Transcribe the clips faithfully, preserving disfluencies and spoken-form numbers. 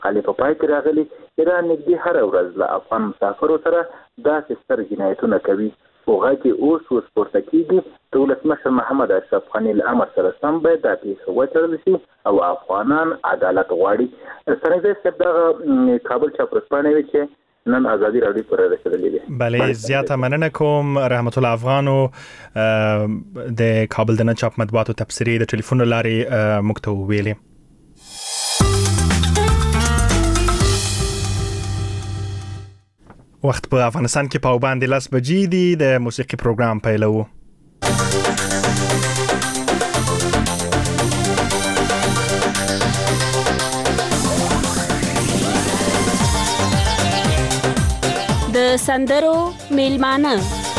مقالې په پای کې راغلي ایران نږدې هره ورځ له افغان مسافرو سره داسې ستر جنایتونه کوي خو غږ اوس اوس پورته کېږي د ولسمشر محمد اشرف غني له امر سره سم باید دا پیښه وڅېړل شي او افغانان عدالت غواړي. ستانکزی صاحب دغه کابل چاپرسپاڼې وی چې نن ازادي راډیو پر رسېدلې ده. بله زیاته مننه کوم رحمت الله افغانو د کابل د نن چاپ مطبوعاتو تبصرې د ټلیفون لارې موږ ته وویلې. وخت په افغانستان کې په باندې لاس بجې دي د موسیقي پروګرام پیلو. د سندرو میلمانه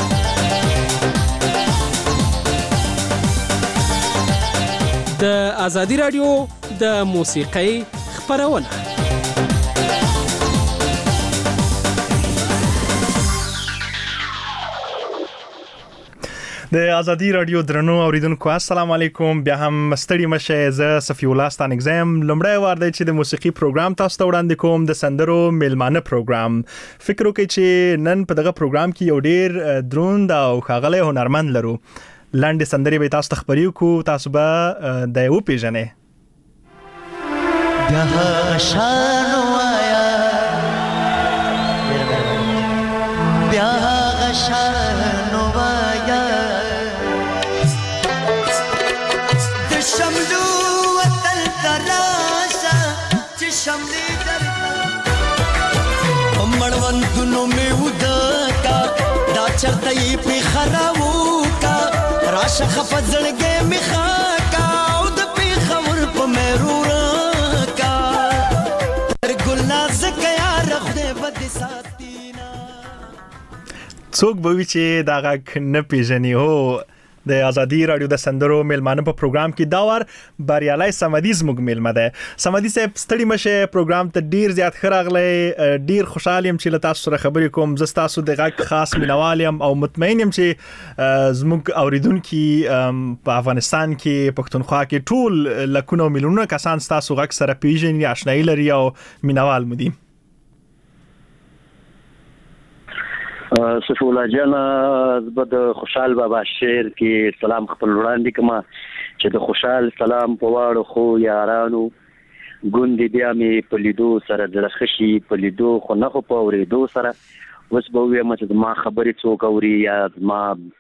د ازادي رادیو د موسیقۍ خبرونه. د ازادي رادیو درنو اوریدونکو السلام علیکم. بیا هم ستړي مشه. زه صفی الله ستانکزم لمړی وار دی چې د موسیقي پروګرام تاسو ته وړاندې کوم د سندرو میلمانه پروګرام. فکر وکړئ چې نن په دغه پروګرام کې یو ډیر دروند او ښاغلی هنرمند لرو. لاندې سندرې به تاسو ته خبرې وکړو، تاسو به د یې وپېژنئ. بیا شان وایا بیا شان وایا د شملو وطن تراشا چې شملې درته مړوندونو مې ودکا دا چرته یې په خراو کا راشه خفزړګې مې خاکا او د پیښور په مېرو کا تر ګل ناز کیا رخ دې بد ساتینا. څوک به وي چې دا غږ نه پیژني. هو د ازادي رادیو د سندرو میلمانه په پروګرام کې دا وار بریالي سمدي زموږ میلمه ده. سمدي صاحب ستړي مشه، پروګرام ته ډیر زیات ښه راغلی. ډیر خوشحال یم چې له تاسو سره خبرې کوم. زه ستاسو د غږ خاص مینوال یم او مطمئن یم چې زموږ اوریدونکي په افغانستان کې پښتونخوا کې ټول لکونه او میلیونونه کسان ستاسو غږ سره پیژني، آشنایي لري او مینوال مو دي. صفی الله جان زه د خوشحال بابا شعر کې سلام خپل وړاندې کوم چې د خوشحال سلام په واړو خو یارانو ګوندې بیا مې په لیدو سره زړه خشي، په لیدو خو نه خو په اورېدو سره. اوس به ووایم چې زما خبرې څوک اوري یا زما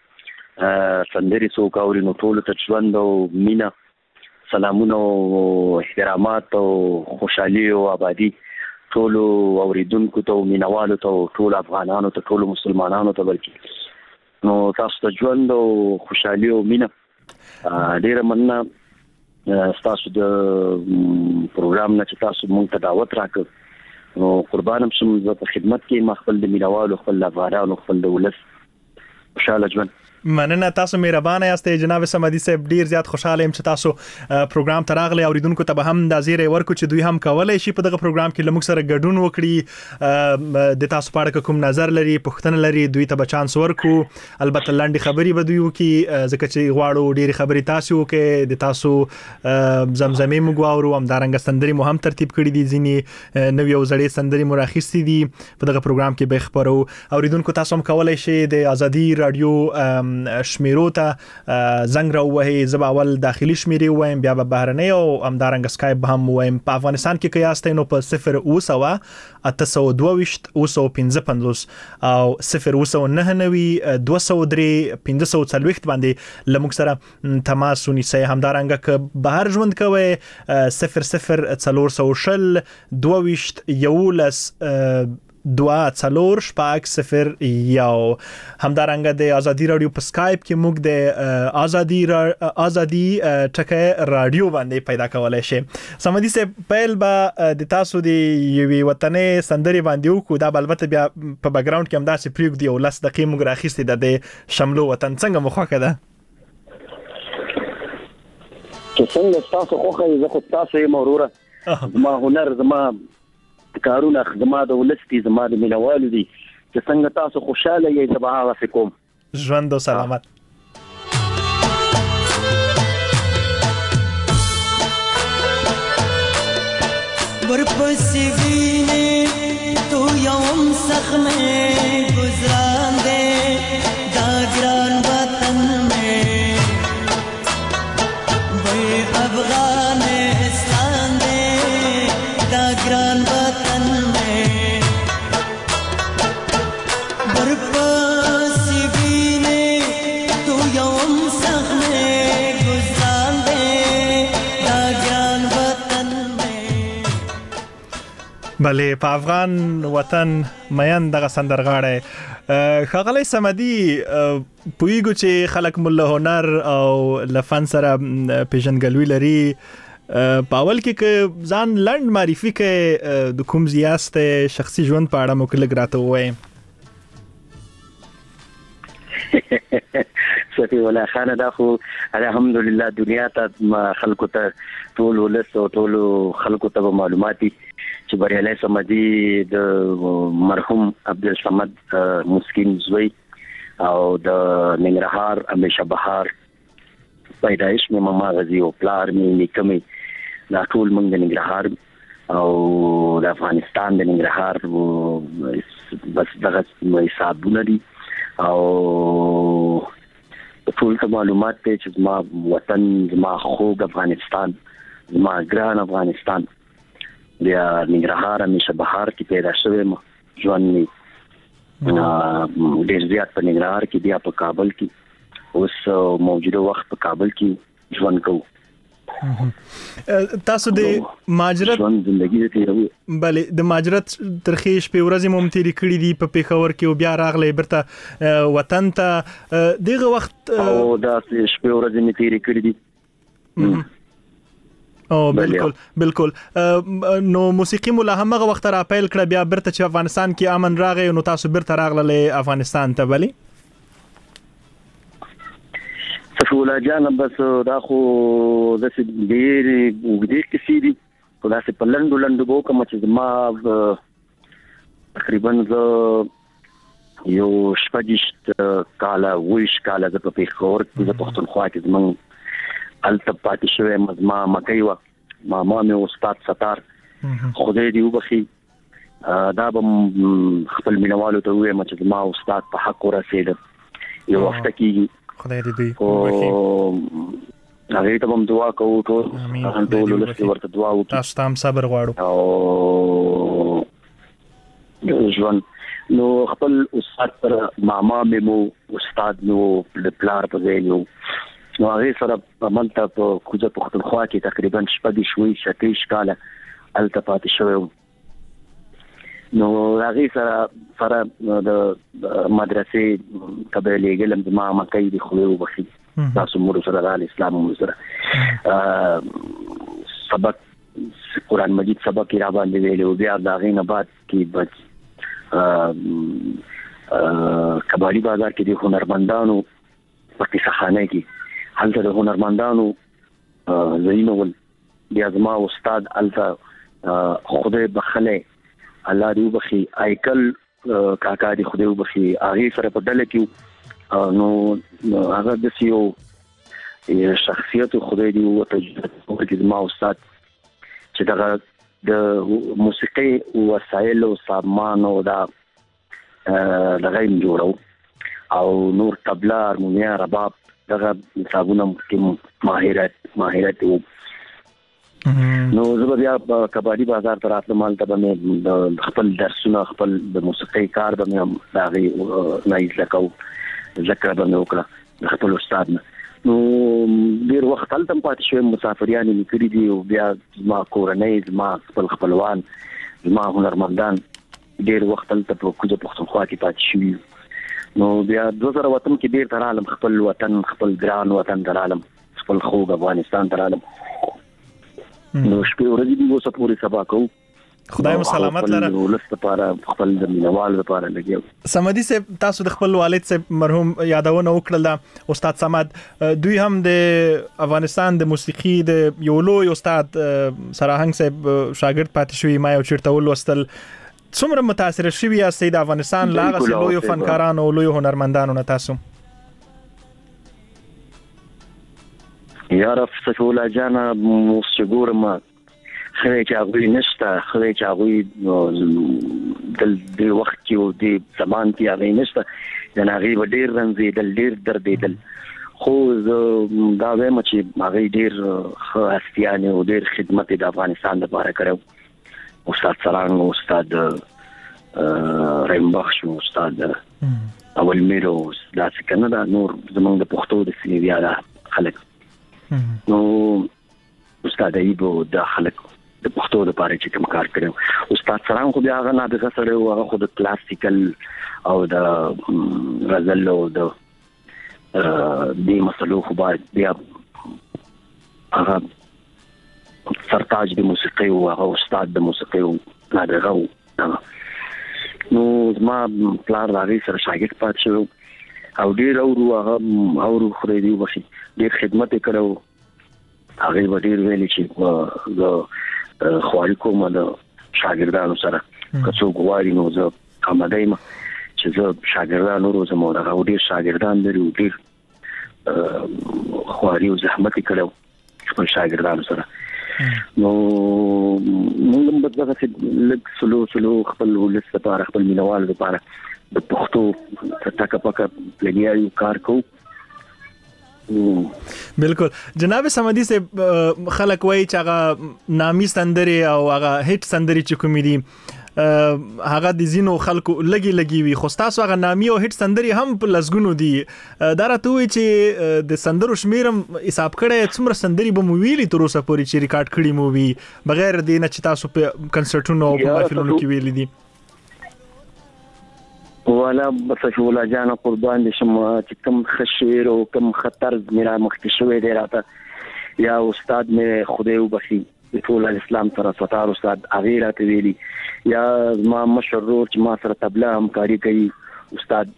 سندرې څوک اوري، نو ټولو ته ژوند او مینه، سلامونه او احترامات او خوشحالي او آبادي ټولو اوریدونکو ته او مینوالو ته او ټولو افغانانو ته، ټولو مسلمانانو ته، بلکې نو تاسو ته ژوند او خوشحالي او مینه. ډیره مننه ستاسو د پروګرام نه چې تاسو موږ ته دعوت راکړ. نو قربانم شم زه په خدمت کې. ما خپل د مینوالو، خپل د افغانانو، خپل د ولس خوشحاله ژوند. مننه، تاسو مهربانه یاست جناب سمدي صاحب. ډیر زیات خوشاله یم چې تاسو پروګرام ته راغلي. اوریدونکو ته به هم د زیری ورکو چې دوی هم کولای شي په دغه پروګرام کې لمک سره ګډون وکړي، د تاسو په اړه کوم نظر لري، پوښتنه لري، دوی ته به چانس ورکو. البته لاندې خبري به دوی وکي ځکه چې غواړو ډیر خبري تاسو وکي. د تاسو زمزمې مو غواړو، هم دارنګ سندري مو هم ترتیب کړی دي، ځینی نو یو زړې سندري مو راخستې دي په دغه پروګرام کې به خبرو. اوریدونکو تاسو هم کولای شي د ازادي رادیو شمیرو ته زنګ راوهي. زب اول داخلي شمیرې وایم، بیا به بهرنۍ او همدارنګ اسکایپ هم وایم. په افغانستان کې قیاستای نو په صفر اوه سوه اته سوه دوه ویشت اوه سوه پنځه پنځوس او صفر اوه سوه نهه نوي دوه سوه درې پنځه سوه څلوېښت باندې لمک سره تماس ونیسئ. همدارنګه که بهر ژوند کوئ صفر صفر څلور سوه شل دوه ویشت یولس دوا څلور شپږ صفر یو. همدارنګه د ازادي رادیو په سکایپ کې موږ د ازادي را... ازادي ټکه رادیو باندې پیدا کولای شي. سمدي صاحب پیل به د تاسو د یوې وطنې سندري باندې وکړو. دا البته بیا په بیک گراوند کې هم داسې پریږدي او لس دقیقې موږ راخیستې د شملو وطن. څنګه مو خوښه ده؟ چې څنګه تاسو خوښه؟ زه خو تاسو یې وروره، زما هنر، زما کارونه، زما د ولس دي، زما د مینوالو دي. چې څنګه تاسو خوشاله یې زه به هغسې کوم. ژوند او سلامت. ورپسې وینې تو یوم سخمې گزران دے دا گران وطن میں بے افغانستان دے دا گران وطن میں ورپسې وینې تو یوم سخمې گزران دے دا گران وطن میں. بله په افغان وطن مین دغه سندرغاړی ښاغلی صمدي پوهیږو چې خلک مو له هنر او له فن سره پیژندګلوي لري په اول کې که ځان لنډ معرفي کړئ د کوم ځای یاستئ شخصي ژوند په اړه مو که لږ راته ووایئ. صفي الله خان دا خو الحمدلله دنیا ته خلکو ته ټول ولس او ټول خلکو ته معلومات دي چې بریالي صمدي د مرحوم عبدالصمد مسکین زوی او د ننګرهار همیشه بهار پیدایش مې ماما غزي او پلار مې نیکمه دا ټول موږ د ننګرهار او د افغانستان د ننګرهار بس دغه حسابونه دي او ټول ته معلومات ته چې زما وطن زما خوږ افغانستان زما ګران افغانستان بیا ننګرهار همیشه بهار کې پیدا شوم ژوند می ډېر زیات په ننګرهار کې بیا په کابل کې اوس موجوده وخت په کابل کې ژوند کوم. تاسو د ماجرت ژوند زندگی تیروي بله د ماجرت ترخی شپې ورځې مو تیرې کړې دي په پیښور کې او بیا راغلی برته وطن ته دغه وخت او دا شپې ورځې مې تیرې کړې دي. او بالکل بالکل نو موسیقي مولا همغه وخت را پیل کړ بیا برته چې افغانستان کې امن راغی نو تاسو برته راغله افغانستان ته بلی سفولا جان بس دا خو د ډېر وګړي کسي دي په داسې په لندو لندو بو کوم چې ما تقریبا ز یو شپږ کاله ویش کاله د په پیښور د پښتونخوا کې زمون التپاتې شوی مزما مکیوا ماما مې استاد ستار خدای دې وبخي دا به خپل مینوالو ته وایم چې ما استاد په حق ورسېد یو وخت کې خدای دې وبخي هغه ته هم دعا کوو ټول ټول ولس ورته دعا وکړو تاسو تام صبر غواړو او ژوند نو خپل استاد پر ماما مې مو استاد نو پلار په ځای نو نو هغه سره په منته په کوزه پښتونخوا کې تقریبا شپږ شوي شتیش کاله التپاتې شوی نو هغه سره سره د مدرسې قبلې ګلم د ما مکې دی خو یو بخي تاسو مور سره د اسلام مور سره سبق قرآن مجید سبق را باندې ویلو بیا دا غینه بعد کې بچ کباړي بازار کې د هنرمندانو پکې صحانه کې هلته د هنرمندانو زینو ول بیا زما استاد الته خدای بخله الله دې وبخي ایکل کاکا دې خدای وبخي هغه سره په ډله کې نو هغه د سیو شخصیت خدای دې وته چې زما استاد چې دغه د موسیقي وسایل او سامان او دا دغه جوړو او نور طبله هارمونیا رباب دغه حسابونه کې ماهرت ماهرت وو نو زه بیا کباړي بازار ته راتلم مال ته مې خپل درسونه خپل د موسیقي کار به مې داغي نه ځکاو ذکر به مې وکړه خپل استاد نه نو ډیر وخت تلته پاتې شوم مسافریان مې کړی دي او بیا ما کورنۍ ما خپل خپلوان ما هنرمندان ډیر وخت تلته په کوزه پښتونخوا کې پاتې شوم نو بیا دوه زره وطن کې ډیر ترالم خپل وطن خپل ګران وطن ترالم خپل خوږ افغانستان ترالم نو شپې ورځې دی وسه پوری سبا کو خدای مو سلامت لره ولست لپاره خپل د مینوال لپاره لګیو صمدي صاحب تاسو د خپل والد صاحب مرحوم یادونه وکړه استاد صمد دوی هم د افغانستان د موسیقي د یو لوی استاد سراهنګ صاحب شاګرد پاتې شوی ما یو چیرته ولوستل څومره متاثر شوی یاستئ د افغانستان لاغه لوی فنکارانو او لوی هنرمندانو نه تاسو یا رب سفولا جانا مستګورم خو چې هغه نشته خو چې هغه د د وخت کې او د زمان کې هغه نشته د هغه ډیر رنځي د ډیر درد دل خو دا وایم چې هغه ډیر خاصیانه او ډیر خدمت د افغانستان لپاره کړو استاد سلام او استاد رحیم بخش او استاد اول میرو دا څنګه دا نور زمونږ د پښتو د سیمې بیا خلک نو استاد ایبو د خلک د پښتو لپاره چې کوم کار کړو استاد سلام خو بیا هغه نه د غسړ او هغه خو د کلاسیکل او د غزل او د د مسلو خو بیا هغه سرتاج د موسیقي او هغه استاد د موسیقي او نه دغه نو ما پلان راغی سره شاګرد پات شو او ډیر اورو هغه اورو خو دی وشي ډیر خدمت کړو هغه ډیر ویل چې د خواري کومه د شاګردانو سره کڅو غواړي نو زه آماده یم چې زه شاګردانو روزم او هغه ډیر شاګردان لري ډیر خواري او زحمت کړو خپل شاګردانو سره نو موږ په دغه څه لږ سلو سلو خپل ولس لپاره خپل مینوال لپاره د پښتو تاکه پاکه پلانیاري کار کوو بالکل جناب سمدي سے خلک وای چې هغه نامي سندري او هغه هټ سندري چې کوم دي هغه د زینو خلکو لګي لګي وي خو تاسو هغه نامي او هټ سندري هم په لسګونو دي دا راته وي چې د سندرو شمیرم حساب کړي څومره سندري به مو ویلي تر اوسه پورې چې ریکارډ کړي مو وي بغیر د نه چې تاسو په کنسرټونو او په محفلونو کې ویلي دي ولا بس شولا جانا قربان دي شم چې کم خشیر او کم خطر میرا مخکې شوی دی راته یا استاد مې خدای وبخي ټول اسلام سره ستار استاد اغیرا ته ویلي یا ما مشرور چې ما سره تبلا همکاري کوي استاد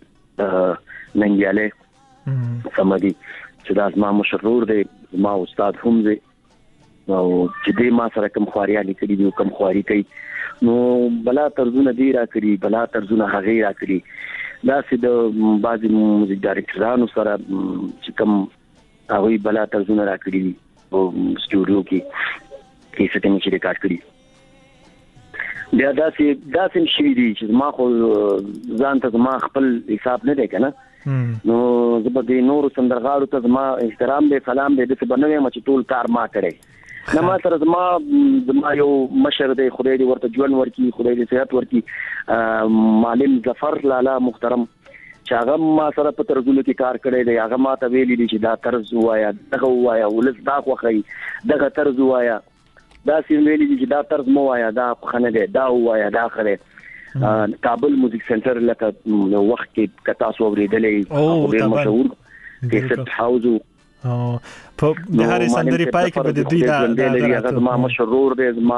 ننګیاله سمدي چې دا ما مشرور دی ما استاد هم دی او چې دې ما سره کوم خواریا لیکلي دي کوم خواري کوي نو بلا ترزونه دی را کړی بلا ترزونه هغه را کړی دا سید بعضی موزیک ډایرکټرانو سره چې کوم هغه بلا ترزونه را کړی او سټوډیو کې کې څه ټیم چې ریکارډ کړی بیا دا سي دا سم شي دي چې ما خو ځان ته ما خپل حساب نه دی کنه نو زبدي نور سندرغاړو ته ما احترام دې سلام دې د څه بنوي ما چې ټول کار ما کړی نه ما سره زما زما یو مشر دی خدای دې ورته ژوند ورکړي خدای دې صحت ورکړي معلم ظفر لالا محترم چې هغه ما سره په طرزونو کې کار کړی دی هغه ما ته ویلي دي چې دا طرز وایا دغه وایا ولس دا خوخی دغه طرز وایا دا سیم ویلي دي چې دا طرز مو وایا دا خنه دی دا وایا دا خره کابل موزیک سنټر لکه وخت کې کتا سو ورېدلې او ډېر مشهور کیسټ هاوس او په د هرې سندري پای کې به د دوی دا دا ما مشرور دی ما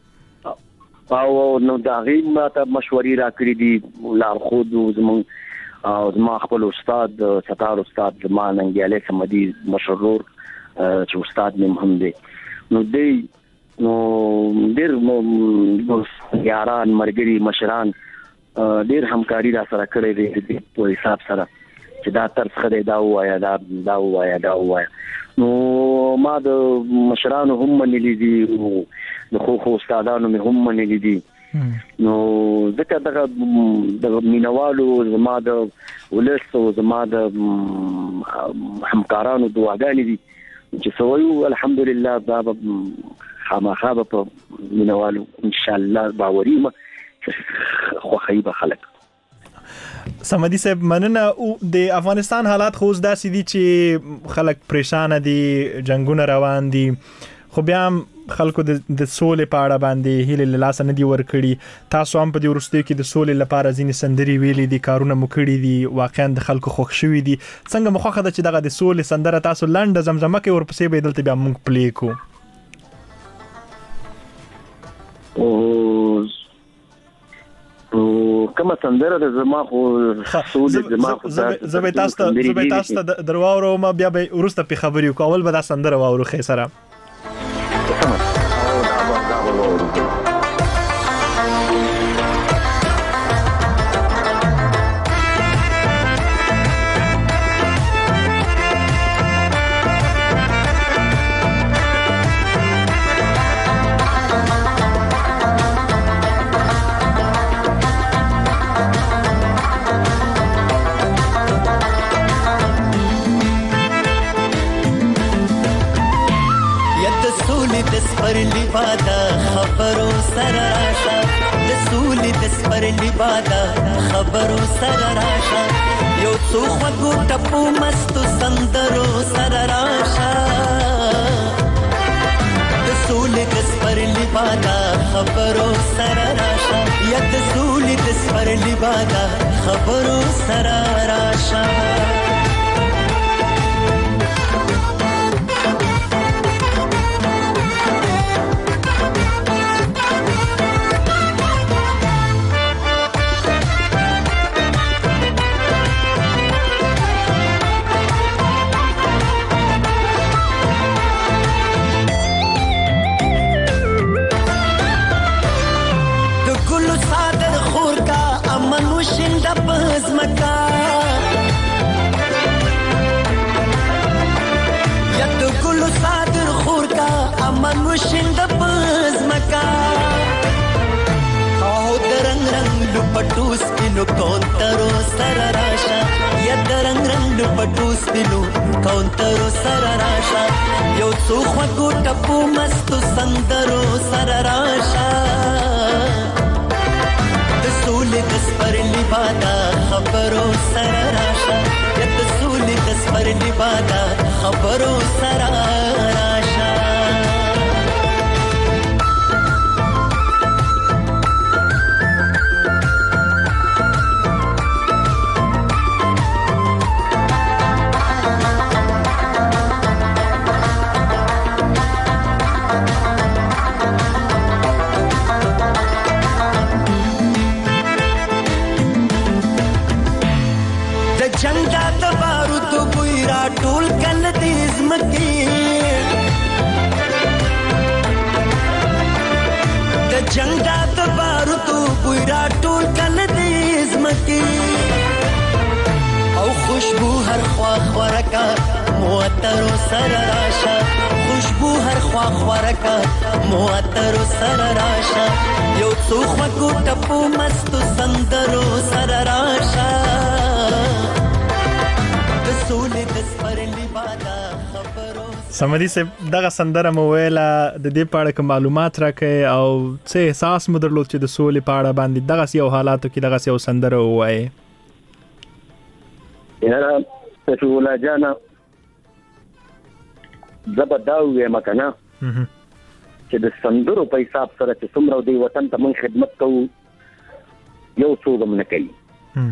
او نو دا غي ما ته مشورې را کړې دي لار خود زمون او زما خپل استاد ستار استاد زما ننګیاله سمدي مشرور چې استاد مې هم دی نو دی نو ډېر یاران مرګري مشران ډېر همکاري را سره کړې دي په حساب سره چې دا تر څخه دا وایا دا دا وایا دا وایا نو ما د مشرانو هم منلي دي د خو خو استادانو مې هم منلي دي نو ځکه دغه د مینوالو زما د ولس او زما د همکارانو دعاګانې دي چې سویو الحمدلله دا خامخا په مینوالو ان شاء الله باوري ما خو خیبه خلک سمدي صاحب مننه او د افغانستان حالات خو داسې دي چې خلک پریشان دي جنگونه روان دي خو بیا خلکو د سولې په اړه باندې هیله لاس نه دی ورکړي تاسو هم په دې ورستیو کې د سولې لپاره ځینې سندري ویلي دي کارونه مو کړي دي واقعا د خلکو خوښ شوي دي څنګه مخه ده چې دغه د سولې سندره تاسو لنډه زمزمه کې ورپسې به دلته بیا موږ پلی کو او کومه سندره د زما خو سولې زما خو زبې تاسو زبې تاسو درواورو ما بیا به ورسته په خبرې کو اول به دا سندره واورو خې سره سپرلی بادا خبرو سر راشا یو څو خوږو ټپو مستو سندرو سر راشا د سولې د سپرلی بادا خبرو سر راشا یا د سولې د سپرلی بادا خبرو سر راشا شنده پزمکا یا تو گلو صادر خور کا امن و شنده پزمکا او درنگ رنگ لپٹوس پینو کونترو سر راشا یا درنگ رنگ لپٹوس پینو کونترو سر راشا یو څو خوږو ټپو مستو سندرو سر راشا سولې د سپرلی بادا خبرو سر راشا یا د سولې د سپرلی بادا خبرو سر راشا جنگا د بارود بوی را ټول کله دې زمکي د جنگا د بارود بوی را ټول کله دې زمکي او خوشبو هر خوا خورکا موتر سر راشا خوشبو هر خوا خورکا موتر سر راشا یو څو خوږو ټپو مستو سندرو سر راشا سمدي صاحب دغه سندره مو ویله د دې په اړه کوم معلومات راکړئ او څه احساس مو درلود چې د سولې په اړه باندې دغه یو حالاتو کې دغه یو سندره ووایي یاره سفیولا جانا زبا دا ووایم که نه چې د سندرو په حساب سره چې څومره دی وطن ته موږ خدمت کوو یو څوک هم نه کوي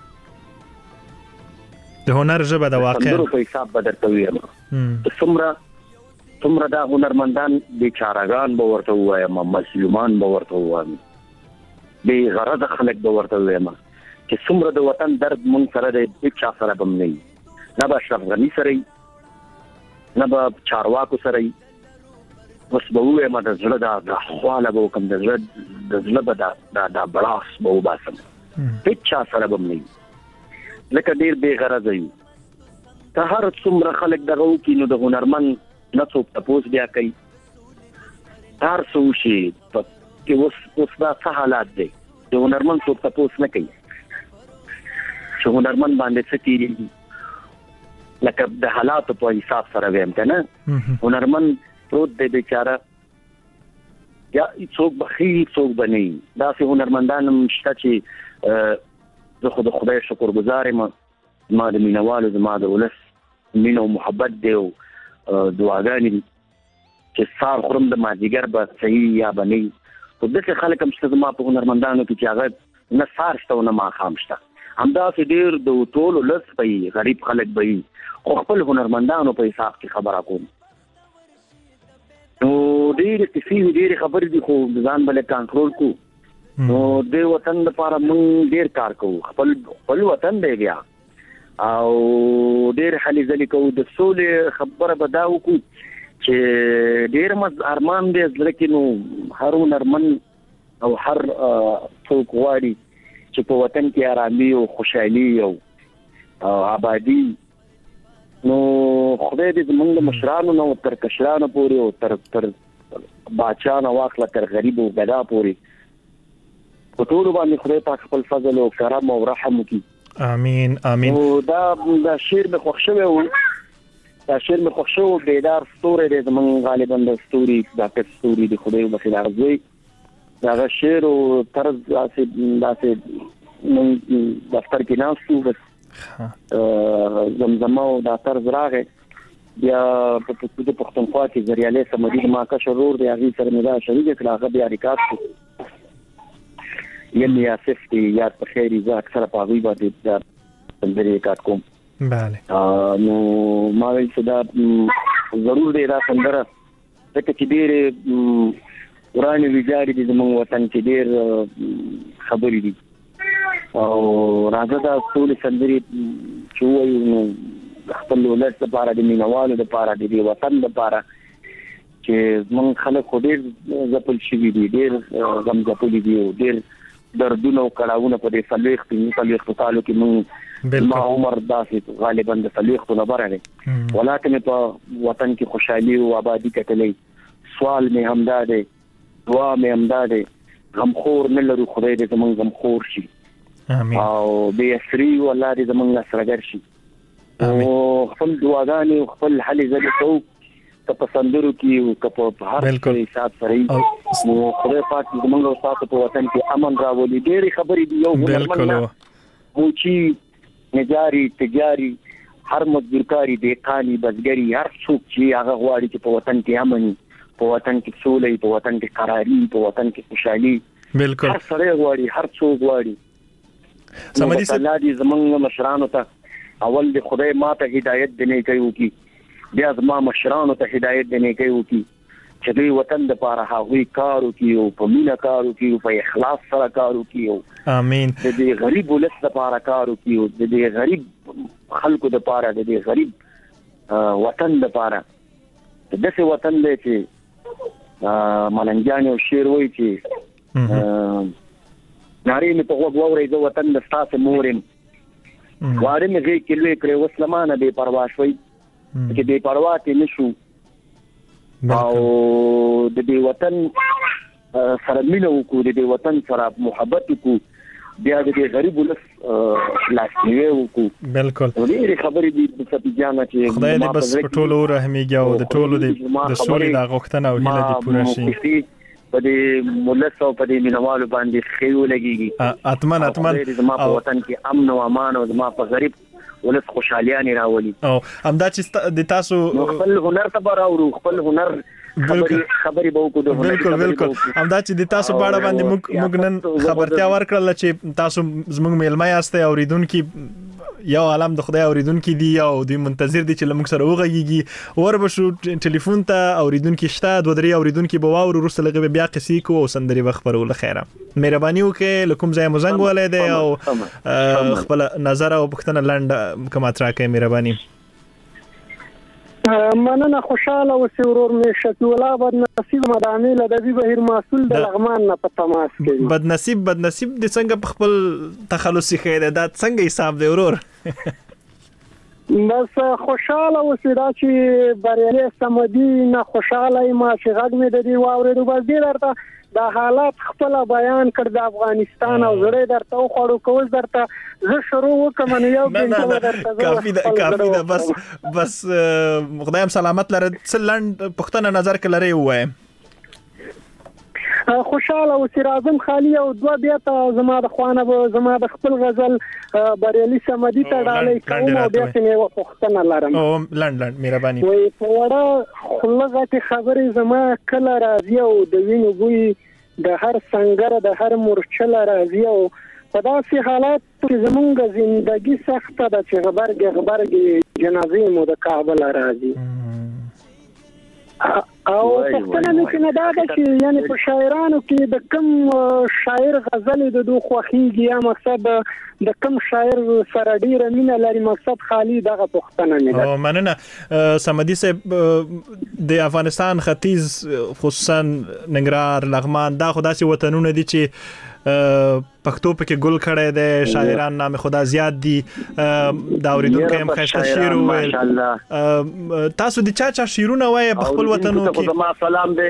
د هنر ژبه د واقع سندرو په حساب به درته ووایم څومره څومره دا هنرمندان بیچارهګان به ورته ووایم مظلومان به ورته ووایم بې غرضه خلک به ورته ووایم چې څومره د وطن درد مونږ سره دی هېچا سره به هم نه وي نه به اشرف غني سره وي نه به چارواکو سره وي اوس به ووایم د زړه دا خواله به وکړم د زړه د زړه به دا بړاس به وباسم هېچا سره به هم نه وي لکه ډیر بې غرضه یو که هر څومره خلک دغه وکړي نو د هنرمند نه څوک تپوس بیا کوي هر څه وشي چې اوس اوس دا څه حالات دی د هنرمند څوک تپوس نه کوي چې هنرمند باندې څه تېرېږي لکه د حالاتو په حساب سره ویم که نه هنرمند پروت دی بیچاره یا څوک به ښي څوک به نه وي داسې هنرمندان هم شته چې زه خو د خدای شکر گزار یم زما د مینوالو زما د ولس مینه او محبت دی او دعاګانې دي چې سار خورم د مازدیګر به صحیح یا به نه وي خو داسې خلک هم شته زما په هنرمندانو کې چې هغه نه سار شته او نه ماښام شته همداسې ډېر د ټولو لس به وي غریب خلک به وي خو خپل هنرمندانو په حساب کې خبره کوم نو ډېرې کیسې وي ډېرې خبرې دي خو ځان به لږ کنټرول کړو نو د وطن لپاره موږ ډیر کار کوو خپل خپل وطن دی بیا او ډیر هلې ځلې کوو د سولې خبره به دا وکړو چې ډیر ارمان دی زړه کې نو هر هنرمند او هر څوک غواړي چې په وطن کې ارامي او خوشحالي او آبادي نو خدای دې زموږ د مشرانو نه تر کشرانو پورې او تر تر باچا نه واخله تر غریب او ګدا پورې په ټولو باندې خدای پاک خپل فضل او کرم او رحم وکړي امين امين او دا دا شعر مې خوښ شوی و دا شعر مې خوښ شو بیدار ستوري دې زمونږ غالبا د ستوري دا کټ ستوري د خدای وبخښي راځي دا شعر او طرز داسې داسې من دفتر کې ناستو بس زمزمه او دا طرز راغی بیا په پښتو پښتونخوا کې زریالې سمدي ما کا شرور دی هغه سره مې دا شریک کړه هغه بیا ریکارډ کړ یمي اسف دی یاد په خیري ځکه اکثر په وی باندې دا سندري ریکارډ کوم bale نو ما ویل چې دا ضرور دی دا سندره ځکه چې ډېر ورانه ویجاړي دي زموږ وطن کې ډېر خبرې دي او راځه دا ټول سندري چې وایو نو خپل ولادت لپاره د مینوالو لپاره د وطن لپاره چې موږ خلک ډېر ځپل شي دي ډېر غم ځپل دي ډېر دردونه او کړهونه په دې صلیخ په صلیخ تعالو کې موږ ما عمر داسې غالبا د صلیخ په لبره دي ولکه په وطن کې خوشحالي او آبادی کټلې سوال مې همدا دی دعا مې همدا دی غمخور نه لرو خدای دې زمونږ غمخور شي امين او به سری والله دې زمونږ سرګر شي او خپل دعاګانې او خپل حل زده کو ته پسندرو کې او په هر حساب سره او خدای پاک زمونږ او تاسو په وطن کې امن راولي ډېری خبرې دی یو بالکل موچی نجاری تجاری هر مزدورکاری دیکانی بزګری هر څوک چې هغه غواړي چې په وطن کې امن په وطن کې سولې په وطن کې قراري په وطن کې خوشحالي بالکل هر سره غواړي هر څوک غواړي سمدي سره الله دې زمونږ مشرانو ته اول دې خدای ماته هدایت دنه کوي کی بیا زما مشرانو ته هدایت دنه کوي کی چې دوی وطن د پاره هغوی کارو کیو په مینا کارو کیو په اخلاص سره کارو کیو امين دې غریب ولس د پاره کارو کیو دې غریب خلکو د پاره دې غریب وطن د پاره دغه وطن دې چې ملنګان او شیر وای چې ناری مې په وګورې د وطن د ستاسو مورم واره مې کې کلوې کړې وسلمانه به پروا شوي چې به پروا ته نشو او د دې وطن سره مینه وکړو د دې وطن سره محبت وکړو بیا د دې غریب ولس لاسنیوي وکړو بالکل ولې خبرې دي د سپیجانه چې خدای دې بس په ټولو رحمېږي او د ټولو د سولې د غوښتنه او هیله دې پوره شي په دې ملت او په دې مینوالو باندې خیو لګيږي اتمن اتمن زما په وطن کې امن او امان او زما په غریب ولس خوشحاليانه راولي او همدا چې د تاسو خپل هنر ته راوړو خپل هنر خبري خبري به وکړو بالکل بالکل همدا چې د تاسو باندې موږ موږ نن خبرتیا ورکړل چې تاسو زموږ میلمه یاستئ اوریدونکو یو عالم د خدای اوریدونکو دی او د منتظر دي چې لمک سره وغږیږي وربشو ټلیفون ته اوریدونکو شته دوه درې اوریدونکو به واورو وروسته لږه بیا قصې کو او سندري وخبرول خیره مهرباني وکړئ لکم ځای مزنګ ولې دی او خپل نظر او پښتنه لاند کما تراکې مهرباني مننه خوشاله او سرور مې شکیل الله بد نصیب مدامي لدبي بهیر مسول د لغمان نه په تماس کې بد نصیب بد نصیب د څنګه خپل تخلصي خیره دا څنګه حساب دی ورور بس خوشاله او سدا چې بریالي سمدي نه خوشاله ما چې غږ مې د دې واورېدو بس دې درته دا حالات خپل بیان کړ د افغانستان او زړه درته خوړو کوز درته زه شروع وکم نو یو بنت درته کافي ده کافي ده بس بس خدایم سلامت لره څلند پښتنه نظر کړي وای خوشاله او سرازم خالی او دوه بیا ته زما د خوانه زما د خپل غزل بریالي سمدي ته ډالې کوم او بیا څنګه پښتنه لرم او لند لند مهرباني وای په وړه خلغه خبرې زما کله راځي او د وینو بوی د هر سنگر د هر مرچل راځي او په داسې حالات کې زمونږ ژوندۍ سخته ده چې غبرګ غبرګ جنازې مو د کابل راځي او پښتنه مې کنه دا چې یعنی په شاعرانو کې د کم شاعر غزل د دوه خوخيږي یا مقصد د کم شاعر سره ډیر مینه لري مقصد خالی دغه پښتنه مې ده او مننه سمدي صاحب د افغانستان ختیځ خصوصا ننګرهار لغمان دا خداسي وطنونه دي چې پښتو پکې ګل کړي دي شاعران نام خدا زیات دي دا اوریدونکو هم خسته شعر ویل تاسو د چا چا شعرونه وای په خپل وطنو کې ما سلام دې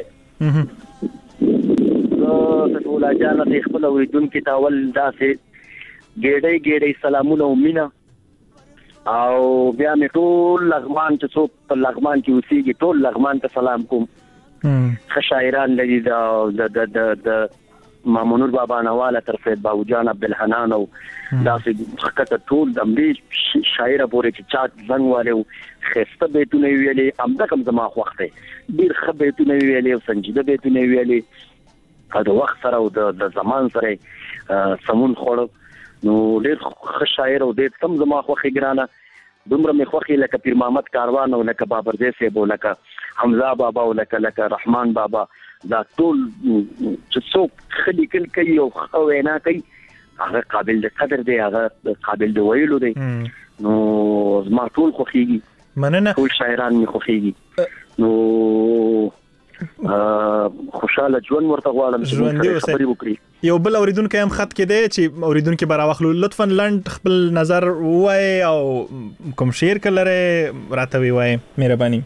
زه ټول اجازه دې خپل اوریدونکو ته ول داسې ګېډې ګېډې سلامونه او مینا او بیا مې ټول لغمان ته څوک په لغمان کې اوسېږي ټول لغمان ته سلام کوم ښه شاعران لري د د د مامونور بابا نواله تر سید باوجان عبدالحنان او داسې حقیقت ټول د امریکا شاعر پورې چې چا زنګ والو خسته بیتونه ویلې امدا کوم زما وخت ډیر ښه بیتونه ویلې او سنجیده بیتونه ویلې دا وخت سره او د زمان سره سمون خوړ نو ډیر ښه شاعر او ډیر تم زما خوخي ګرانه دومره مې خوخي لکه پیر محمد کاروان او لکه بابرزی صاحب او لکه حمزه بابا او لکه لکه رحمان بابا دا ټول چې څوک خلی کل کوي او وینا کوي هغه قابل د قدر دی هغه قابل د ویلو دی نو زما ټول خوخيږي مننه ټول شاعران مې خوخيږي نو خوشاله ژوند ورته غواړم چې خبرې وکړي یو بل اوریدونکو هم خط کې دی چې اوریدونکو برا واخلو لطفا لند خپل نظر وای او کوم شعر کلره راته وای مهرباني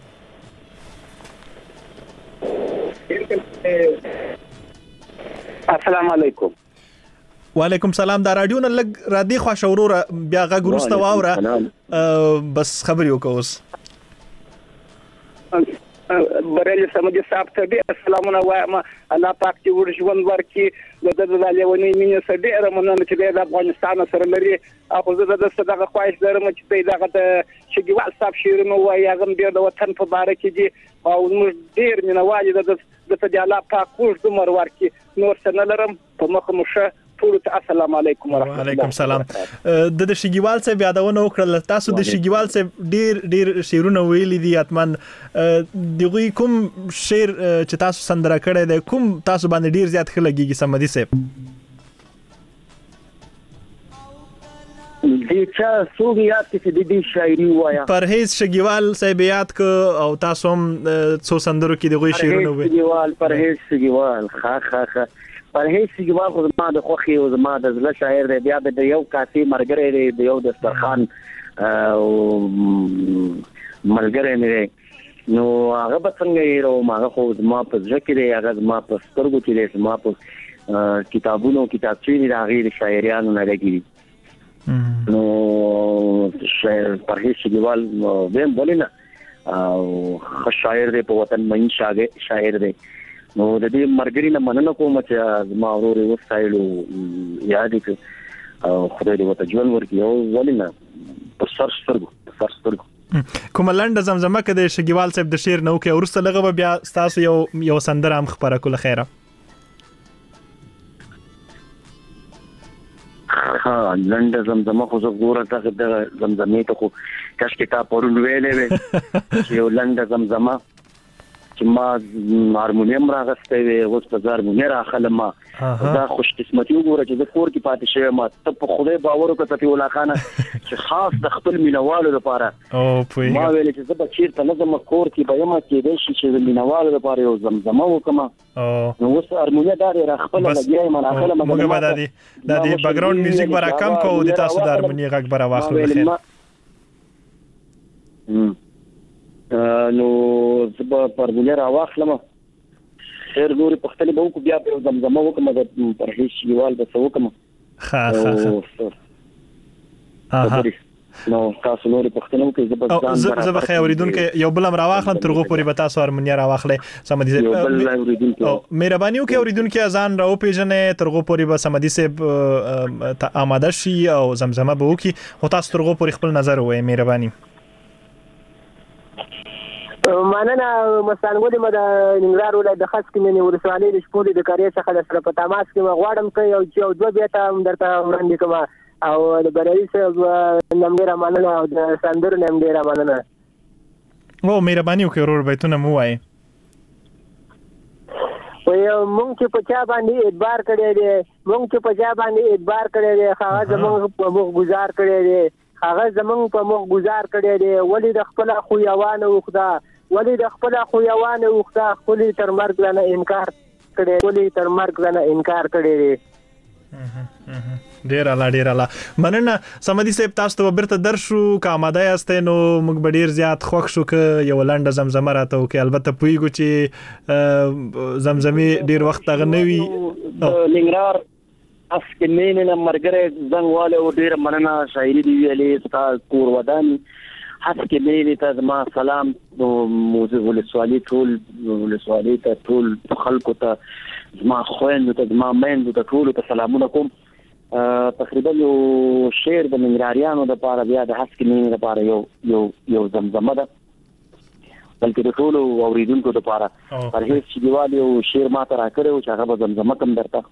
السلام علیکم وعلیکم سلام دا رادیو نه لګ را دی خو شورور بیا غږ ورسته واوره بس خبرې وکوس برېل سمدي صاحب ته ډېر سلامونه وایم الله پاک دې ور ژوند ورکړي د د لیونی مینې سره ډېر مننه چې د افغانستان سره لري او زه د صدقه خواهش لرم چې دغه د شګیوال صاحب شیرینو وایي هغه ډېر د وطن په باره کې دي او موږ ډېر مینوال د د د الله پاک کوژ دمر ورکړي نور څه نه لرم په مخ مشه ټول ته السلام علیکم ورحمت الله وعلیکم السلام د د شګیوال صاحب یادونه وکړل تاسو د شګیوال صاحب ډیر ډیر شعرونه ویلي دي اتمن دغه کوم شعر چې تاسو سندره کړی دی کوم تاسو باندې ډیر زیات خلګيږي سمدي صاحب دې چا سوګي یاد کې د دې شاعري وایا پرهیز شګیوال صاحب یاد ک او تاسو هم څو سندرو کې دغه شعرونه ویلي شګیوال پرهیز شګیوال خا خا خا پرهیز شګیوال خو ما د خوخي او ما د زله شاعر دی بیا د یو کاسي مرګره دی د یو دسترخوان او ملګری نه نو هغه به څنګه یې رو ما خو ما په ځکه دی هغه ما په سترګو کې دی ما په کتابونو کتابچې دی هغه شاعرانو نه لګي نو شاعر پرهیز شګیوال ویم بولینا او شاعر دی په وطن مین شاعر دی نو د دې مرګري نه مننه کوم چې ما اوروري وسایلو یاد کړ او خدای دې وته ژوند ورکړي او ولینا په سر سترګو سر سترګو کوم لنډ زمزمه کې د شګیوال صاحب د شعر نو کې ورسته لغه بیا تاسو یو یو سندره هم خبره کوله خیره ها لنډ زمزمه خو زه ګوره ته د زمزمې ته خو کاش کې تا پرون ویلې وې یو لنډ زمزمه چې ما هارمونیم راغسته وي اوس په هارمونیم راخله ما دا خوش قسمتي وګوره چې د کور کې پاتې شوی ما ته په خدای باور وکړه ته ولا خانه چې خاص د خپل مینوالو لپاره او په ما ویل چې زه به چیرته نه زما کور کې به ما کې د شي چې مینوالو لپاره یو زمزمه وکم او نو اوس هارمونیم دا را خپل لګیای ما راخله ما موږ به د دې د دې بیک ګراوند میوزیک برا کم کوو د تاسو د هارمونیم غږ برا واخلو خیر نو زه پر ګولر واخلم خیر نور په خپل به کو بیا په زمزمه وکم د پرهیز شګیوال د سوکم ها ها ها نو تاسو نور په خپل کې زه په ځان زه به خیر اوریدونکو یو بل امر واخلم ترغه پوری به تاسو هارمونیم راواخلې سمدي یو بل اوریدونکو مهرباني وکړئ اوریدونکو ځان راو پیژنې ترغه پوری به سمدي صاحب آماده شي او زمزمه به وکي او تاسو ترغه پوری خپل نظر وایي مهرباني مننه مستانګو د ننګرهار ولایت د خاص کې ولسوالۍ د شپولې د کاري څخه د سره په تماس کې غواړم کوي او چې دوه بیا ته درته وړاندې کوم او د برایي صاحب نم ډیره مننه او د سندرو نم ډیره مننه او مهرباني وکړئ ورور بیتونه مو وایي وای مونږ چې په چا باندې اعتبار کړی دی مونږ چې په چا باندې اعتبار کړی دی هغه زموږ په مخ گزار کړی دی هغه زمونږ په مخ گزار کړی دی ولی د خپل خو یوانه وخدا ولی د خپل خو یوانه وخدا خولي تر مرګ نه انکار کړی ولی تر مرګ نه انکار کړی دی ډیر اعلی ډیر اعلی مننه سمدي صاحب تاسو ته بیرته درشو کا آماده یاستئ نو موږ به ډیر زیات خوښ شو ک یو لنډه زمزمه راته وکي البته پویګو چې زمزمې ډیر وخت غنوي لنګرار اسکنین نه مرګره زنګواله او ډیر مننه شاعري دی ویلې ستا کور ودان هڅه مې ته زما سلام موضوع ولسوالي ټول ولسوالي ته ټول خلکو ته زما خويندو ته زما مېندو ته ټول ته سلامونه کوم. تقریبا یو شعر د منګراریانو د پاره بیا د هڅه مې د پاره یو یو یو زمزمه ده بلکې د ټول اوریدونکو د پاره پر هیڅ چې دیوال یو شعر ما ته راکړو چې هغه زمزمه کوم درته.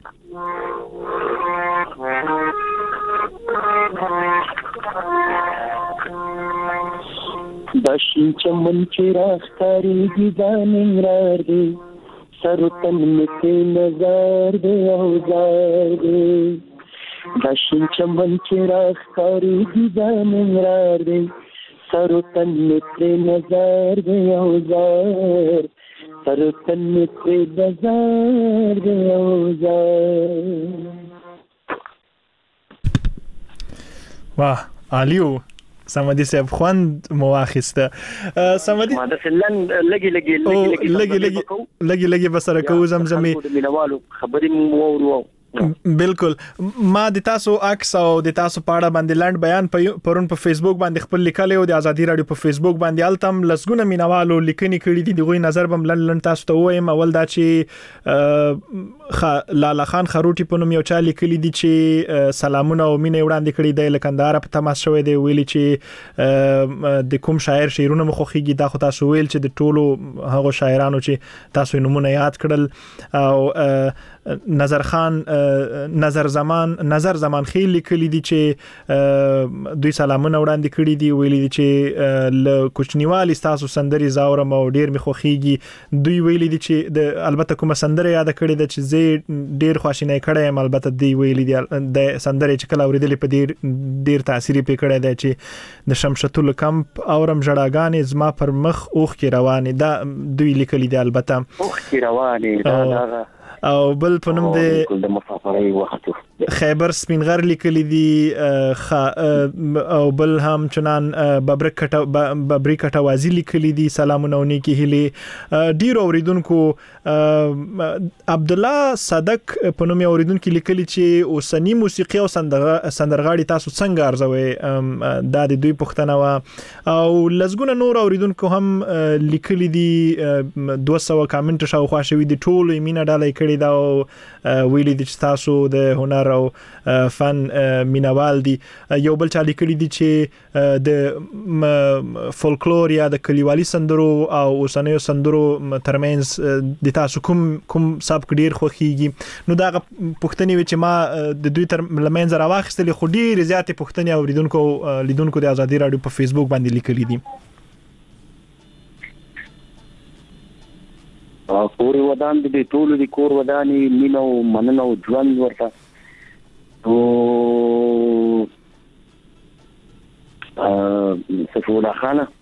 د شین چمن چې راښکارېږي دا ننګرهار دی سروتن مې ترې نظر دی اوزار دی د شین چمن چې راښکارېږي دا ننګرهار دی سروتن مې ترې نظر دی اوزار سروتن مې ترې نظر دی اوزار. واه عالیو سمدي صاحب خوند مو واخیسته سمدي ما د سلن لګي لګي لګي لګي لګي لګي بسره کو زمزمي مینوالو خبرې مو ورو. بالکل ما د تاسو عکس او د تاسو پاړه باندې لاند بیان پرون په فیسبوک باندې خپل لیکل او د ازادي رادیو په فیسبوک باندې التم لسګونه مینوالو لیکنې کړې دي دغه نظر بم لن تاسو ته وایم اول دا چې لالا خان خروټي په نوم یو چا لیکلي دي چې سلامونه او مینه وړاندې کړې د لکندار په تماس شوې دی ویلي چې د کوم شاعر شعرونه مخوخيږي دا خو تاسو ویل چې د ټولو هغه شاعرانو چې تاسو نمونه یاد کړل او نظر خان نظر زمان نظر زمان خیل لیکلي دي چې دوی سلامونه وړاندې کړي دي ویلي دي چې ل کوچنیوالي تاسو سندري زاورم او ډیر مخوخيږي دوی ویلي دي چې د البته کوم سندره یاد کړي د چې زه ډیر خوشینه کړم البته دوی ویلي دي د سندره چې کله اوریدلې په ډیر ډیر تاثیر پې کړی دی چې د شمشتول کمپ اورم جړاګانې زما پر مخ اوخ کې روانې دا دوی لیکلي دي البته اوخ کې روانې دا او بل په نوم د مسافرۍ وخت خیبر سپینغر لیکلي دي او بل هم چنان ببرک کټه ببری کټوازی لیکلي دي سلامونه ونی کې هلي ډیر اوریدونکو عبد الله صدق په نوم اوریدونکو لیکلي چې اوسنی موسیقي او سندرغاړي تاسو څنګه ارزوي دا د دوی پښتنه وا او لزګونه نور اوریدونکو هم لیکلي دي دوه سوه کامنټ شاوخوا شوي دي ټول مینا ډالۍ کړي دا او ویلي دي چې تاسو د هنر او فن مینوال دي یو بل چا لیکلي دي چې د فولکلور یا د کلیوالي سندرو او اوسنیو سندرو ترمنځ د تاسو کوم کوم سبک ډیر خوخيږي نو دا پښتني چې ما د دوی تر لمنځ راوخستلې خو ډیر زیات پښتني اوریدونکو لیدونکو د ازادي رادیو په فیسبوک باندې لیکلي دي. کور ودان دي ټول دي کور وداني مينو مننو ژوند ورته او ا سفولا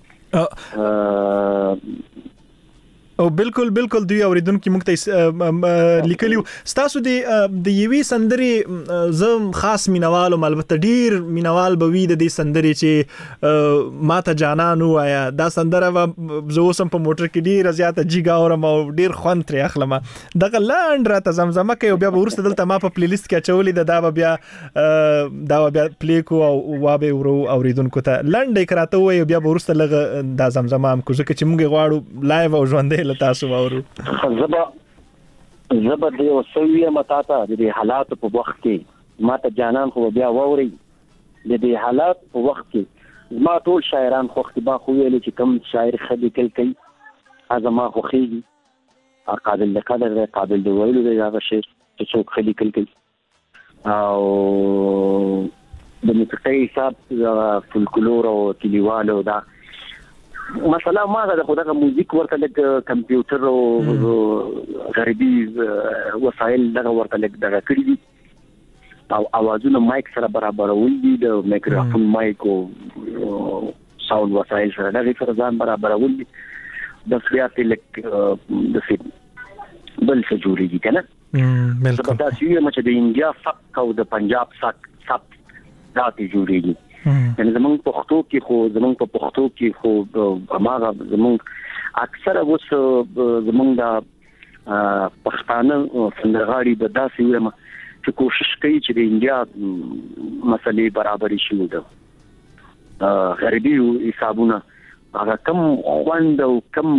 خانه او بالکل بالکل دوی اوریدونکو موږ ته لیکلیو تاسو د د یوي سندري زم خاص مینوالو البته ډیر مینوال به وي د دې سندري چې ماته جانانو آیا دا سندره زه اوسم په موټر کې ډیر زیاته جیګا اورم او ډیر خوند ترې اخلم دغه لاند راته زمزمه کوي بیا ورسته دلته ما په پلی لیست کې چولې دا بیا دا بیا پلی کو او وابه ورو اوریدونکو ته لاند کراته وي بیا ورسته لغه دا زمزمه هم کو ځکه چې موږ غواړو لایو او ژوندې تاسو وورو زبا زبا دی وسویه متاته د حالات په وخت کې ماته جانان خو بیا ووري د دې حالات په وخت کې ما ټول شاعران خو اختبا خو ویل چې کوم شاعر خدي کل کوي ازما خو خيږي قابل لقدر قابل دی ویلو دی هغه شی چې څوک خدي کل کوي او د موسیقي حساب فولکلور او کلیوالو دا مثلا ما دا خدغه موزیک ورته لګ کمپیوټر او غربي وسایل دغه ورته لګ دغه کړی دي او اوازونه مایک سره برابرول دي د میکروفون مایک او ساوند وسایل سره دغه سره ځان برابرول دي د سیاست لګ د فلم بل څه جوړیږي کنه بالکل دا چې موږ د انډیا فک او د پنجاب فک سب ذاتي جوړیږي یعنی زمونږ پښتو کې خو زمونږ په پښتو کې خو هغه زمونږ اکثره اوس زمونږ د پښتانه سندرغاړي د داسې ویل چې کوشش کوي چې د انډیا مسلې برابرې شي. غربي حسابونه هغه کم خوند او کم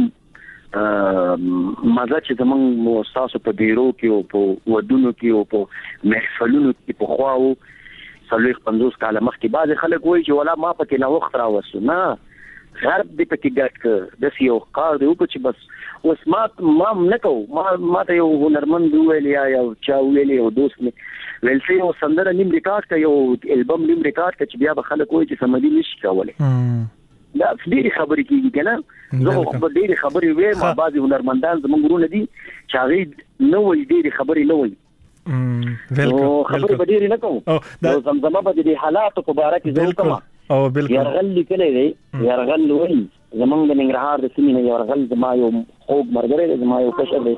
مزه چې زمونږ تاسو په ډیرو کې او په ودونو کې او په محفلونو کې په خواو څلوېښت پنځوس کاله مخکې بعض خلک وایي چې ولا ما پکې نه وخت راوستو نه غرب دې پکې ګټ کړ داسې یو کار دی وکړو چې بس اوس ما ما نه کوو ما ما ته یو هنرمند وویل یا یو چا وویل یو دوست مې ویل چې یو سندره نیم ریکارډ کړه یو البم نیم ریکارډ کړه چې بیا به خلک وایي چې سمدي نشي کولی دا ډېرې خبرې کېږي که نه زه خو ډېرې خبرې ویم بعضې هنرمندان زموږ ورونه دي چې هغې نه وایي ډېرې خبرې نه وایي نو خبرې به ډېرې نه کوو نو زمزمه به د دې حالاتو په باره کې زه وکړم یرغل لیکلی دی یرغل وایي زمونږ د ننګرهار د سیمې نه یرغل زما یو خوږ ملګری دی زما یو کشر دی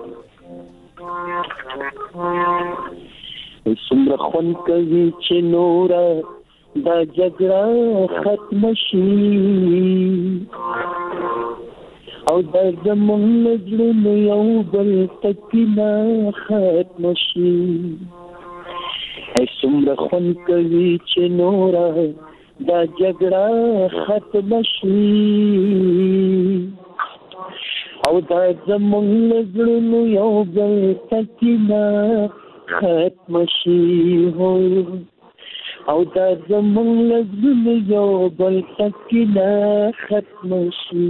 څومره خوند کوي چې نوره دا جګړه ختم شي او دا زمونږ زړونه یو بل تکینه ختم شي څومره خوند کوي چې نوره دا جګړه ختم شي او دا زمونږ زړونه یو بل تکینه ختم شي هو او دا زمونږ زړونه یو بل تکینه ختم شي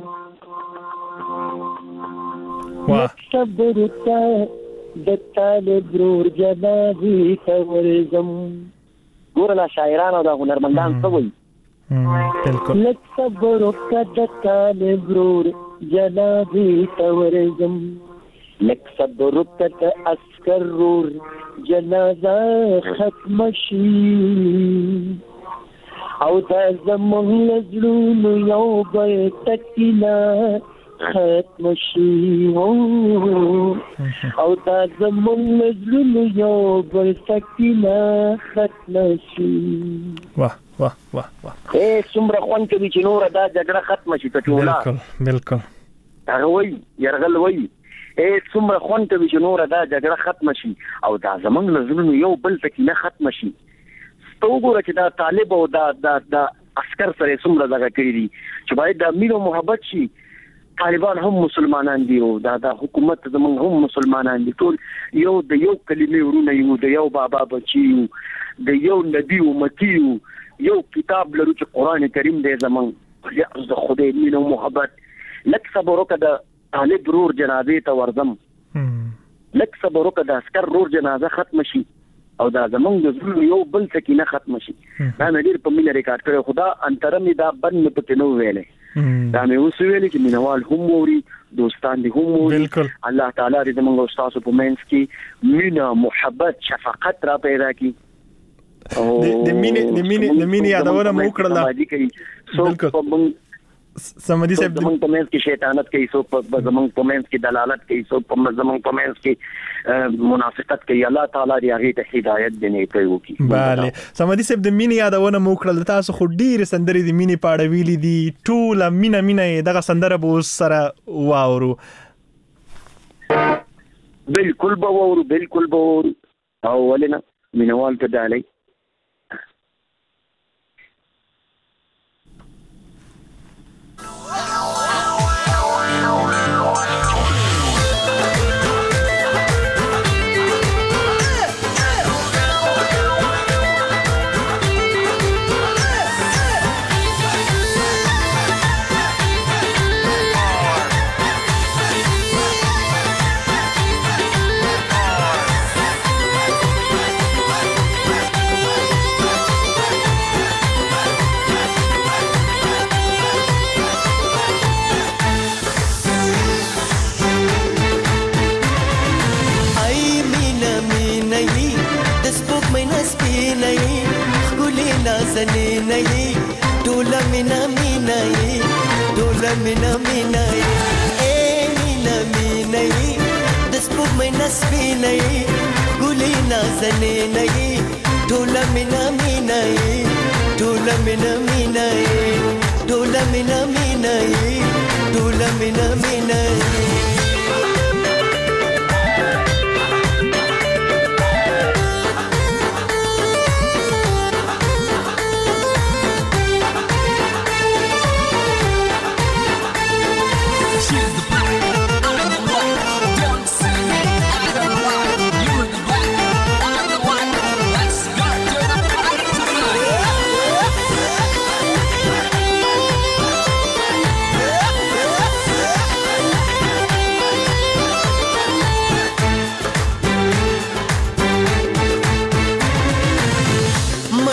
صبر ته د طالب رور جنازې ته ورځم ګوره لا شاعران او دا هنرمندان څه وایي لږ صبر وکړه د طالب رور جنازې ته ورځم لږ صبر وکړه د عسکر رور جنازه ختم شي او دا زمونږ زړونه یو بل تکینه ختم شي او دا زمونږ زړونه یو بل تکینه ختم شي واه واه واه واه اے څومره خوند کوي چې نوره دا جګړه ختمه شي ته ټوله بالکل بالکل هغه وایي یرغل وایي اے څومره خوند کوي چې نوره دا جګړه ختمه شي او دا زمونږ له زړونو یو بل تکینه ختمه شي ته وګوره چې دا طالب او دا دا دا عسکر سره څومره دغه کړي دي چې باید دا مینه او محبت شي طالبان هم مسلمانان دي او دا د حکومت زمونږ هم مسلمانان دي ټول یو د یو کلمې ورونه یو د یو بابا بچي یو د یو نبی امتی یو یو کتاب لرو چې قرآن کریم دی زمونږ د خدای مینه او محبت لږ صبر وکړه د طالب رور جنازې ته ورځم لږ صبر وکړه د عسکر رور جنازه ختم شي او دا زمونږ د زړونو یو بل سکینه ختم شي دا مې ډېر په مینه ریکارډ کړی خو دا انتره مې دا بند مې پکې نه ویلی دا مې اوس ویلي چې مینوال هم ووري دوستان دې هم ووري الله تعالی دې زمونږ او ستاسو په منځ کې مینه محبت شفقت را پیدا کړي د مینې د مینې د مینې یادونه مو وکړله بالکل سمدي صاحب زمونږ په منځ کې شیطانت کوي څوک په زمونږ په منځ کې دلالت کوي څوک په زمونږ په منځ کې منافقت کوي الله تعالی دې هغې ته هدایت دې نیکۍ وکړي بله سمدي صاحب د مینې یادونه مو وکړل تاسو خو ډېرې سندرې د مینې په اړه ویلي دي ټوله مینه مینه یې دغه سندره به اوس سره واورو بالکل به واورو بالکل به واورو او ولې نه مینوال ته ډالۍ نازنې نه یې ټوله مینه مینه یې ټوله مینه مینه یې اے مینه مینه یې د سپوږمۍ نه سپینه یې ښکلې نازنې نه یې ټوله مینه مینه یې ټوله مینه مینه یې ټوله مینه مینه یې ټوله مینه مینه یې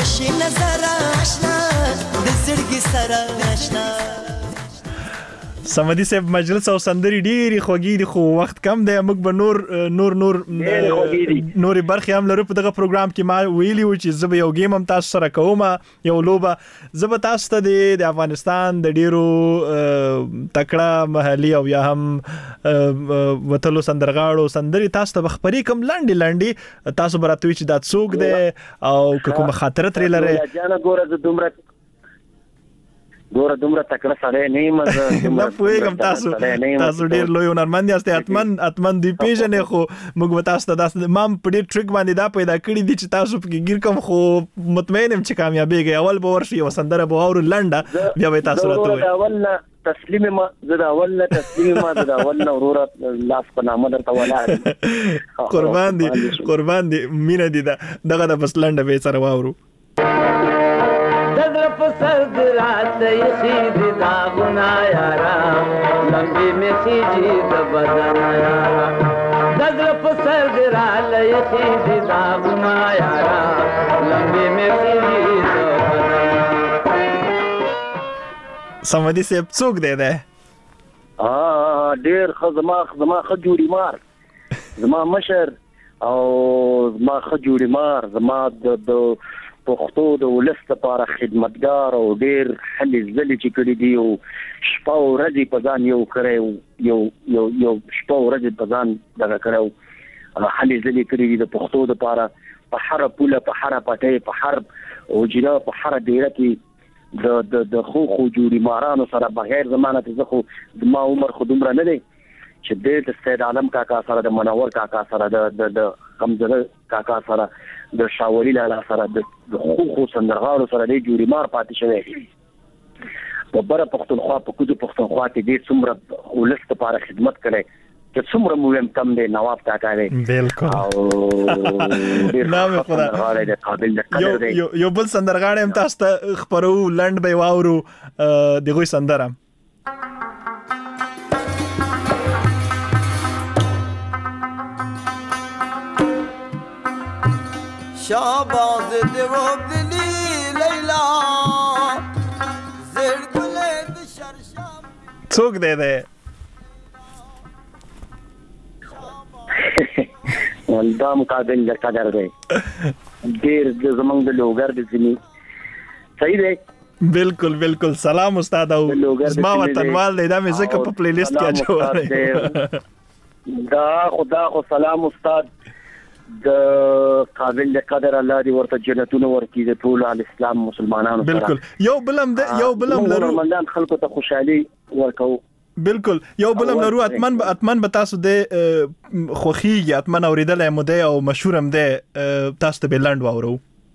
خوشي نظر آشنا د زړګي سره آشنا. سمدي صاحب مجلس او سندري ډيري خوږي دي خو وخت کم دی موږ به نور نور نور نور برخي هم لرو په دغه پروګرام کې. ما ویلي و چې زه به یو گیم هم تاسو سره کوم یو لوبه زه به تاسو ته د افغانستان د ډیرو تکړه محلي او یا هم وتلو سندرغاړو سندري تاسو ته خبري کوم لاندې لاندې تاسو براتوي چې دا څوک دی او کوم خاطره ترې لري. جانا ګوره د دومره ګوره دومره تکړه سره نه مزه نه پوهیږم تاسو تاسو ډیر لوی هنرمند یاست اتمن اتمن دی پیژنې خو موږ تاسو ته داسې مام په ډیر ټریک باندې دا پیدا کړی دي چې تاسو په گیر کوم خو مطمئن یم چې کامیابیږي. اول به ورشي او سندره به اور لنډه بیا به تاسو راته اول تسلیم ما زدا اول تسلیم ما زدا اول اورور لاس په نامه درته ولاړ قربان دي قربان دي مینه دي دغه د بس لنډه به سره واورو. دزر پسر درات یخید دا گنا یارا لمبی میں سیجی دا بدن یارا. دزر پسر درات یخید دا گنا یارا لمبی میں سیجی دا بدن. سمدي صاحب څوک دی ده؟ اه ډیر خزما خزما خجوري مار زما مشر او زما خجوري مار زما د پښتو د ولس لپاره خدمتګار او ډیر هلې ځلې چې کړي دي او شپه او ورځې په ځان یو کړی یو یو یو شپه او ورځې په ځان دغه کړی هلې ځلې کړي دي د پښتو لپاره په هر پوله په هر پټۍ په هر اوجره په هر ډیره کې د د د خو خو جوړي مارانو سره بغیر زمانه ته خو زما عمر خو دومره نه دی چې د سید عالم کاکا سره د منور کاکا سره د د غمزه کاکا سره د شاولی لاله سره د خو خو سندرغاړو سره د جوړي مار پاتې شوی. په بره پښتونخوا په کوزو پښتونخوا کې د څومره ولست لپاره خدمت کړي چې څومره مهم کم دی نواب کاکا دی. بالکل نام خدا یو یو بل سندرغاړی هم تاسو ته خبرو لند به واورو دغه سندره شاباز دیو دلی لیلا زیر گلد شرشام څوک دی دی ولدام قابل د قدر دی ډیر د زمنګ د لوګر د سیمې صحیح دی. بالکل بالکل سلام استاد او زما وطنوال دی دا مې زکه په پلی لیست کې اچول دا خدا خو سلام استاد د قابل قدر الله دی ورته جنتونه ورکی د ټول اسلام مسلمانانو سره. بالکل یو بلم ده یو بلم لرو مندان خلکو ته خوشحالي ورکو. بالکل یو بلم لرو اتمن اتمن به تاسو د خوخیږي اتمن اوریدل مو ده او مشهور هم ده تاسو ته بلند واورو.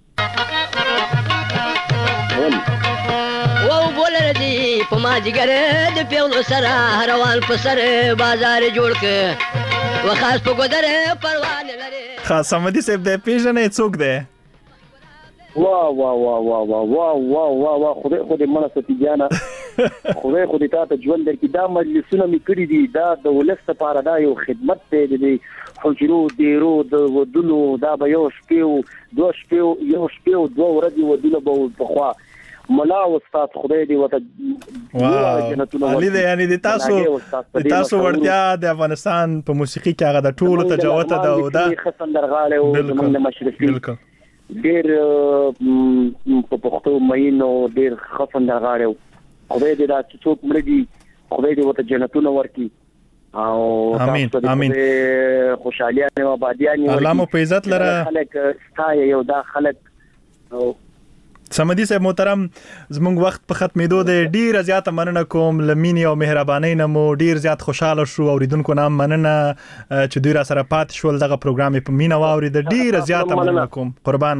او بولر دی په ما جګر د پیولو سره روان په سر بازار جوړ ک وخاص په ګدر پروان لري. خاص سمدي صاحب د پیژنې څوک دی؟ وا وا وا وا وا وا وا وا وا خدای خدای مړه ستیجانا خدای خدای تاسو ژوند درکې دا مجلسونه می کړی دي دا د ولست لپاره دا یو خدمت دی د حجرو دیرو د ودونو دا به یو شپې دوه شپې یو شپې دوه ورځې ودونه به په خوا ملا استاد خدای دی وته علي دی یعنی د تاسو د تاسو ورتیا د افغانستان په موسیقي کې هغه د ټولو تجاوت ده او دا خسندرغاله او زمونږ مشرفي بالکل ډیر په پښتو مینو ډیر خسندرغاله خدای دې دا څوک مړي خدای دې وته جنتونه ورکي او امين امين خوشاليانه او آبادیانه الله مو په عزت لره خلک ستای یو دا خلک سمدي صاحب محترم زموږ وخت په ختمېدو د ډیر زیاته مننه کوم لمینی او مهرباني نه مو ډیر زیات خوشاله شو اوریدونکو نام مننه چې دوی را سره پات شول دغه پروګرام په مینا واوري د ډیر زیاته مننه کوم قربان